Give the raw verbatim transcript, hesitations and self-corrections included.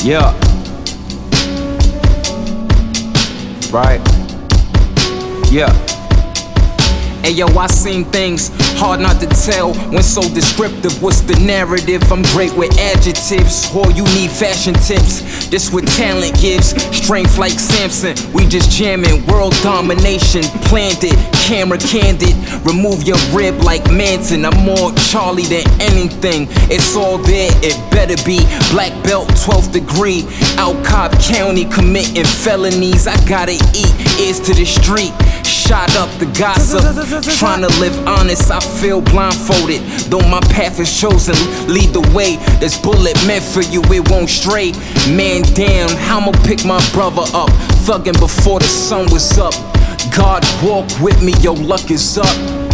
Yeah. Right. Yeah. Ayo, I seen things hard not to tell when so descriptive. What's the narrative? I'm great with adjectives, or you need fashion tips. This what talent gives, strength like Samson. We just jamming, world domination. Planned it, camera candid. Remove your rib like Manson. I'm more Charlie than anything. It's all there, it better be. Black belt, twelfth degree. Out Cobb County committing felonies. I gotta eat, ears to the street. Shot up the gossip, trying to live honest, I feel blindfolded. Though my path is chosen, lead the way. This bullet meant for you, it won't stray. Man damn, how I'ma pick my brother up? Thugging before the sun was up. God walk with me, your luck is up.